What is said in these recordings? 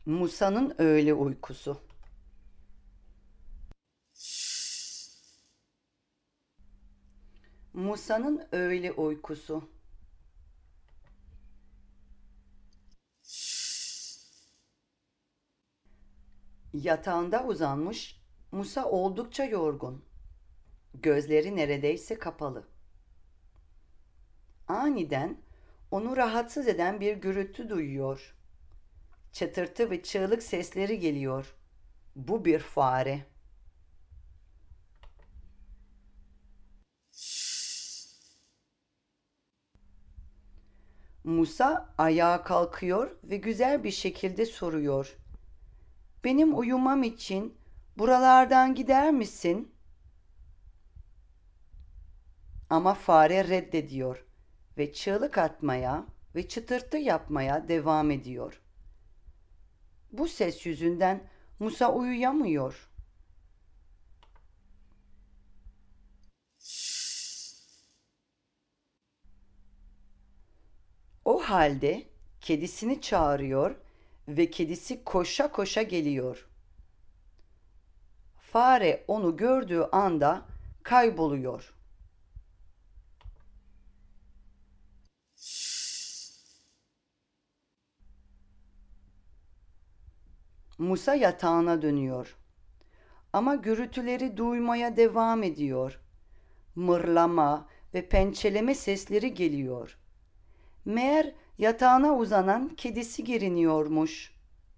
Musa'nın öğle uykusu. Musa'nın öğle uykusu. Yatağında uzanmış, Musa oldukça yorgun. Gözleri neredeyse kapalı. Aniden onu rahatsız eden bir gürültü duyuyor. Çıtırtı ve çığlık sesleri geliyor. Bu bir fare. Musa ayağa kalkıyor ve güzel bir şekilde soruyor. Benim uyumam için buralardan gider misin? Ama fare reddediyor ve çığlık atmaya ve çıtırtı yapmaya devam ediyor. Bu ses yüzünden Musa uyuyamıyor. O halde kedisini çağırıyor ve kedisi koşa koşa geliyor. Fare onu gördüğü anda kayboluyor. Musa yatağına dönüyor. Ama gürültüleri duymaya devam ediyor. Mırlama ve pençeleme sesleri geliyor. Meğer yatağına uzanan kedisi geriniyormuş.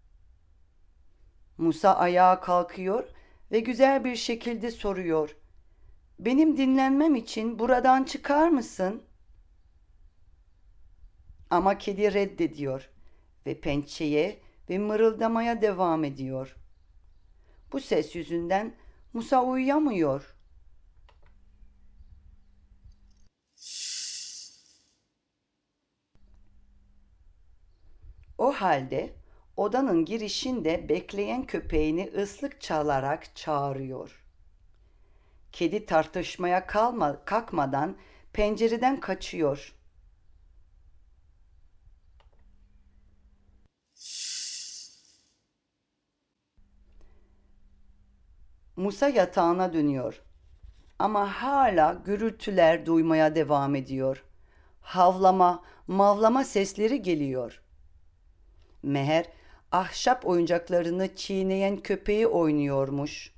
Musa ayağa kalkıyor ve güzel bir şekilde soruyor. Benim dinlenmem için buradan çıkar mısın? Ama kedi reddediyor ve pençeye ve mırıldamaya devam ediyor. Bu ses yüzünden Musa uyuyamıyor. O halde odanın girişinde bekleyen köpeğini ıslık çalarak çağırıyor. Kedi tartışmaya kalkmadan pencereden kaçıyor. Musa yatağına dönüyor. Ama hala gürültüler duymaya devam ediyor. Havlama, mavlama sesleri geliyor. Meğer ahşap oyuncaklarını çiğneyen köpeği oynuyormuş.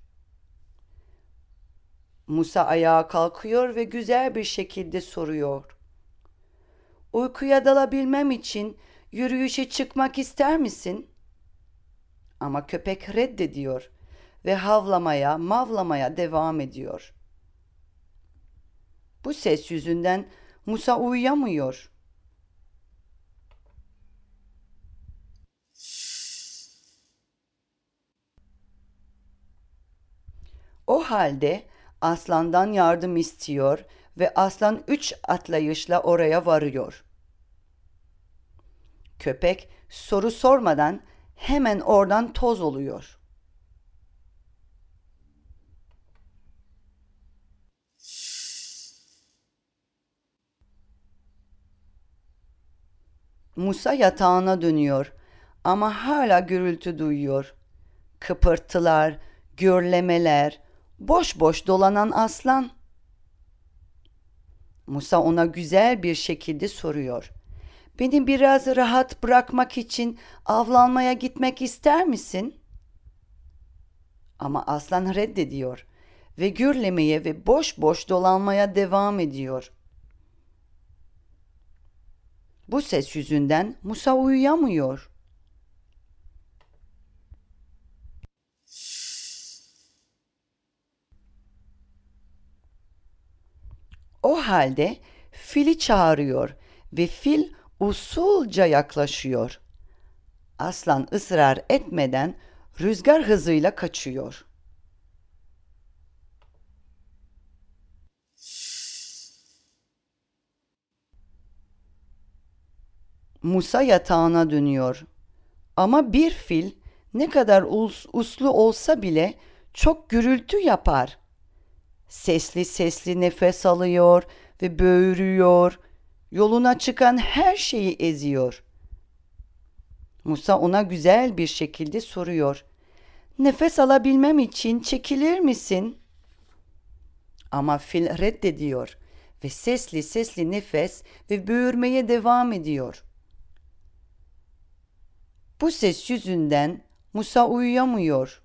Musa ayağa kalkıyor ve güzel bir şekilde soruyor. Uykuya dalabilmem için yürüyüşe çıkmak ister misin? Ama köpek reddediyor ve havlamaya, mavlamaya devam ediyor. Bu ses yüzünden Musa uyuyamıyor. O halde aslandan yardım istiyor ve aslan 3 atlayışla oraya varıyor. Köpek soru sormadan hemen oradan toz oluyor. Musa yatağına dönüyor ama hala gürültü duyuyor. Kıpırtılar, gürlemeler, boş boş dolanan aslan. Musa ona güzel bir şekilde soruyor. Beni biraz rahat bırakmak için avlanmaya gitmek ister misin? Ama aslan reddediyor ve gürlemeye ve boş boş dolanmaya devam ediyor. Bu ses yüzünden Musa uyuyamıyor. O halde fili çağırıyor ve fil usulca yaklaşıyor. Aslan ısrar etmeden rüzgar hızıyla kaçıyor. Musa yatağına dönüyor. Ama bir fil ne kadar uslu olsa bile çok gürültü yapar. Sesli sesli nefes alıyor ve böğürüyor. Yoluna çıkan her şeyi eziyor. Musa ona güzel bir şekilde soruyor. Nefes alabilmem için çekilir misin? Ama fil reddediyor ve sesli sesli nefes ve böğürmeye devam ediyor. Bu ses yüzünden Musa uyuyamıyor.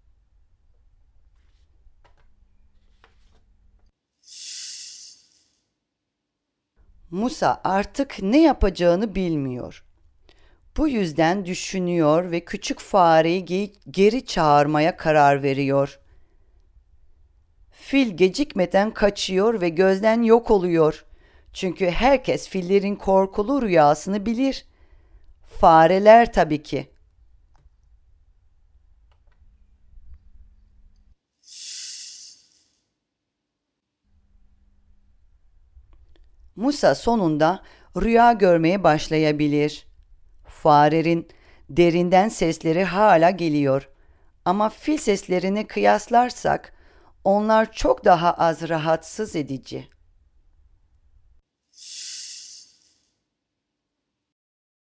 Musa artık ne yapacağını bilmiyor. Bu yüzden düşünüyor ve küçük fareyi geri çağırmaya karar veriyor. Fil gecikmeden kaçıyor ve gözden yok oluyor. Çünkü herkes fillerin korkulu rüyasını bilir. Fareler tabii ki. Musa sonunda rüya görmeye başlayabilir. Farenin derinden sesleri hala geliyor. Ama fil seslerini kıyaslarsak onlar çok daha az rahatsız edici.